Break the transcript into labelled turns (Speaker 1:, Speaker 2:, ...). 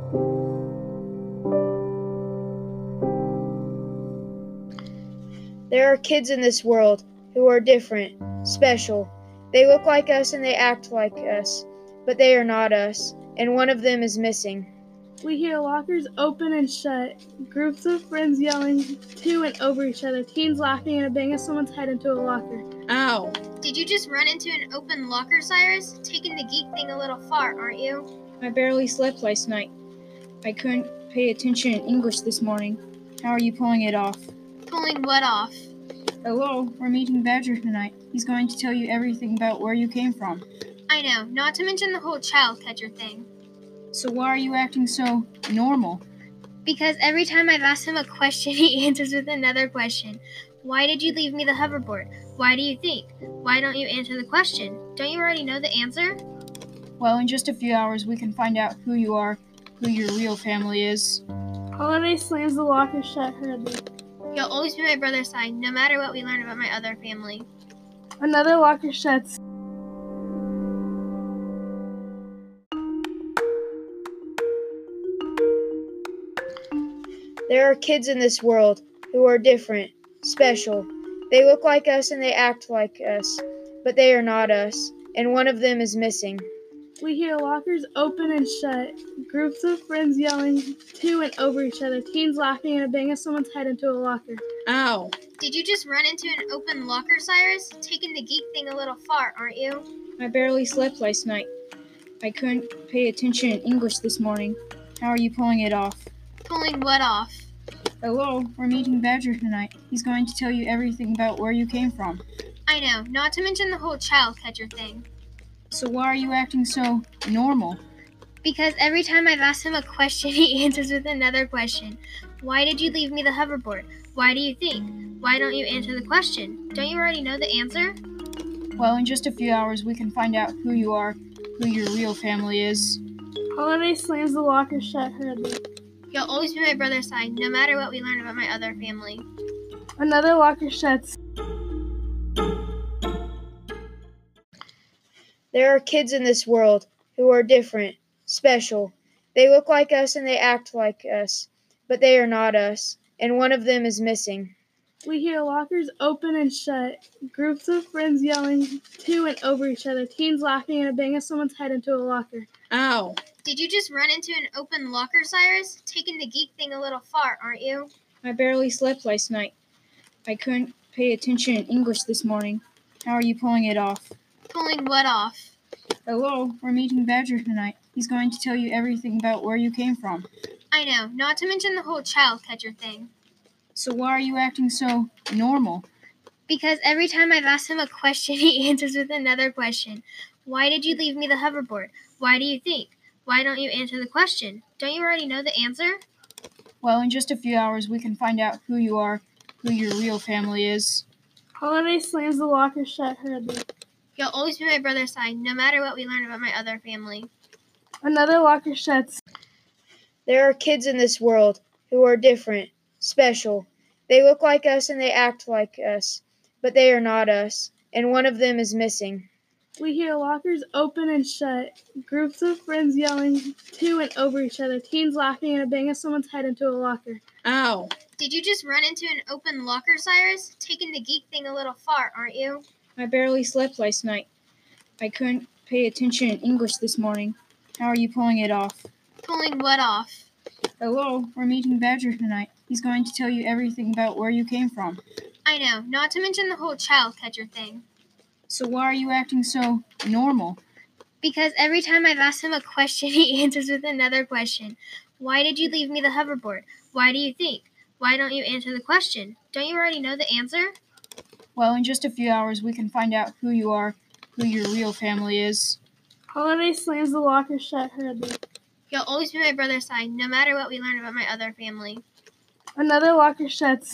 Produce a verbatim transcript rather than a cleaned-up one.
Speaker 1: There are kids in this world who are different, special. They look like us and they act like us, but they are not us, and one of them is missing.
Speaker 2: We hear lockers open and shut, groups of friends yelling to and over each other, teens laughing and a bang of someone's head into a locker.
Speaker 3: Ow!
Speaker 4: Did you just run into an open locker, Cyrus? Taking the geek thing a little far, aren't you?
Speaker 3: I barely slept last night. I couldn't pay attention in English this morning. How are you pulling it off?
Speaker 4: Pulling what off?
Speaker 3: Hello, we're meeting Badger tonight. He's going to tell you everything about where you came from.
Speaker 4: I know, not to mention the whole child catcher thing.
Speaker 3: So why are you acting so normal?
Speaker 4: Because every time I've asked him a question, he answers with another question. Why did you leave me the hoverboard? Why do you think? Why don't you answer the question? Don't you already know the answer?
Speaker 3: Well, in just a few hours we can find out who you are, who your real family is.
Speaker 2: Holiday slams the locker shut hurriedly.
Speaker 4: You'll always be my brother's side, no matter what we learn about my other family.
Speaker 2: Another locker shuts.
Speaker 1: There are kids in this world who are different, special. They look like us and they act like us, but they are not us, and one of them is missing.
Speaker 2: We hear lockers open and shut, groups of friends yelling to and over each other, teens laughing and a bang of someone's head into a locker.
Speaker 3: Ow!
Speaker 4: Did you just run into an open locker, Cyrus? Taking the geek thing a little far, aren't you?
Speaker 3: I barely slept last night. I couldn't pay attention in English this morning. How are you pulling it off?
Speaker 4: Pulling what off?
Speaker 3: Hello, we're meeting Badger tonight. He's going to tell you everything about where you came from.
Speaker 4: I know, not to mention the whole child catcher thing.
Speaker 3: So why are you acting so normal?
Speaker 4: Because every time I've asked him a question, he answers with another question. Why did you leave me the hoverboard? Why do you think? Why don't you answer the question? Don't you already know the answer?
Speaker 3: Well, in just a few hours we can find out who you are, who your real family is.
Speaker 2: Holiday slams the locker shut hurriedly.
Speaker 4: You'll always be my brother's side, no matter what we learn about my other family.
Speaker 2: Another locker shuts.
Speaker 1: There are kids in this world who are different, special. They look like us and they act like us, but they are not us, and one of them is missing.
Speaker 2: We hear lockers open and shut, groups of friends yelling to and over each other, teens laughing and a bang of someone's head into a locker.
Speaker 3: Ow!
Speaker 4: Did you just run into an open locker, Cyrus? Taking the geek thing a little far, aren't you?
Speaker 3: I barely slept last night. I couldn't pay attention in English this morning. How are you pulling it off?
Speaker 4: Pulling what off?
Speaker 3: Hello, we're meeting Badger tonight. He's going to tell you everything about where you came from.
Speaker 4: I know, not to mention the whole child catcher thing.
Speaker 3: So why are you acting so normal?
Speaker 4: Because every time I've asked him a question, he answers with another question. Why did you leave me the hoverboard? Why do you think? Why don't you answer the question? Don't you already know the answer?
Speaker 3: Well, in just a few hours we can find out who you are, who your real family is.
Speaker 2: Holiday slams the locker shut hurriedly.
Speaker 4: You'll always be my brother's side, no matter what we learn about my other family.
Speaker 2: Another locker shuts.
Speaker 1: There are kids in this world who are different, special. They look like us and they act like us, but they are not us, and one of them is missing.
Speaker 2: We hear lockers open and shut, groups of friends yelling to and over each other, teens laughing and a bang of someone's head into a locker.
Speaker 3: Ow!
Speaker 4: Did you just run into an open locker, Cyrus? Taking the geek thing a little far, aren't you?
Speaker 3: I barely slept last night. I couldn't pay attention in English this morning. How are you pulling it off?
Speaker 4: Pulling what off?
Speaker 3: Hello, we're meeting Badger tonight. He's going to tell you everything about where you came from.
Speaker 4: I know, not to mention the whole child catcher thing.
Speaker 3: So why are you acting so normal?
Speaker 4: Because every time I've asked him a question, he answers with another question. Why did you leave me the hoverboard? Why do you think? Why don't you answer the question? Don't you already know the answer?
Speaker 3: Well, in just a few hours we can find out who you are, who your real family is.
Speaker 2: Holiday slams the locker shut hurriedly.
Speaker 4: You'll always be my brother's side, no matter what we learn about my other family.
Speaker 2: Another locker shuts.